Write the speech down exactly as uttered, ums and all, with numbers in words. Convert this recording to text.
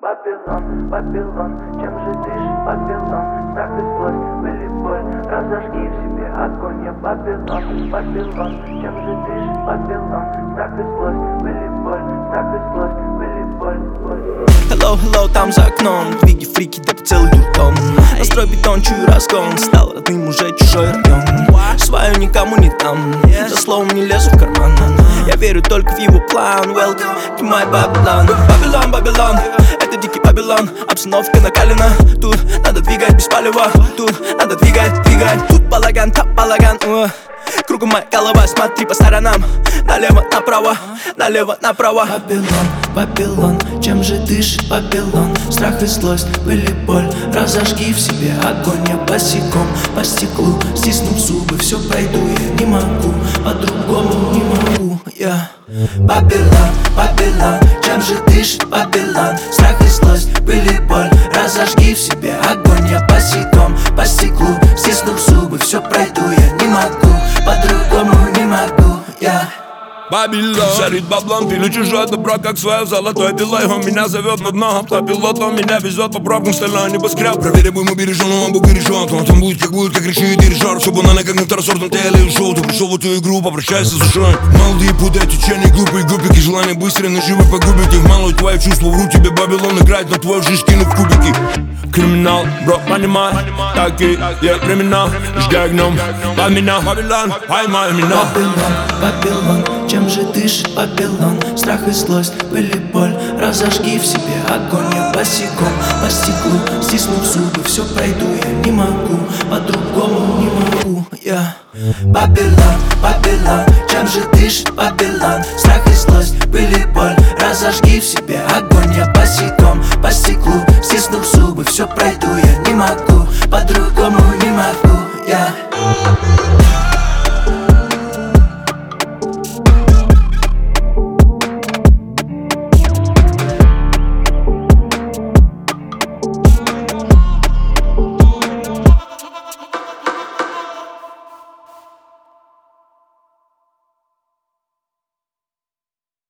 Вавилон, Вавилон, чем же дышит Вавилон? Страх и злость, боль и боль, разожги в себе огонь. Я Вавилон, Вавилон, чем же дышит Вавилон? Страх и злость, боль и боль, страх и злость, боль и боль, боль. Hello, hello, там за окном двиги, фрики, да по целый дурдом. Настрой бетон, чую разгон, стал родным уже чужой район. Свою никому не дам, за словом не лезу в карман. Я верю только в его план. Welcome to my Babylon. Babylon, Babylon, это дикий Babylon. Обстановка накалена, тут надо двигать без палева. Тут надо двигать, двигать. Тут балаган, там балаган. uh. Кругом моя голова, смотри по сторонам. Налево, направо, налево, направо. Babylon, Babylon, чем же дышит Babylon? Страх и злость, боль и боль, разожги в себе огонь. Я босиком по стеклу, стиснув зубы, все пройду, я не могу, по-другому не могу, я Babylon, Babylon, чем же дышит Babylon? Страх и злость, боль и боль, разожги в себе огонь. Я босиком по стеклу, стиснув зубы, все пройду, я не могу, по-другому не могу, я Babylon. Жарит баблон, пилю чужое добро, как свое золотое пилой. Он меня зовет на дно, автопилот, он меня везет по пробкам, стальной небоскреб. Проверь, будем убережен, он был бережен. Он там будет, как будет, как решит дирижер. Все бананы, как на второсортном теле-шоу. Ты пришел в эту игру, попрощайся с душой. Молодые путают течение, глупые губики. Желание быстро наживы погубить их. Мало твои чувства, вру тебе Babylon. Играть на твою жизнь, кинув кубики. Криминал, бро, понимай, такие, я времена. Ждя гном, под меня, Babylon, поймай меня. Babylon, Babylon, чем же дышит Babylon? Страх и злость, боль и боль, разожги в себе огонь. Я босиком по стеклу, стиснув зубы, все пройду, я не могу, по-другому не могу, я Babylon, Babylon, чем же дышит Babylon? Страх и злость, боль и боль, разожги в себе огонь. Я босиком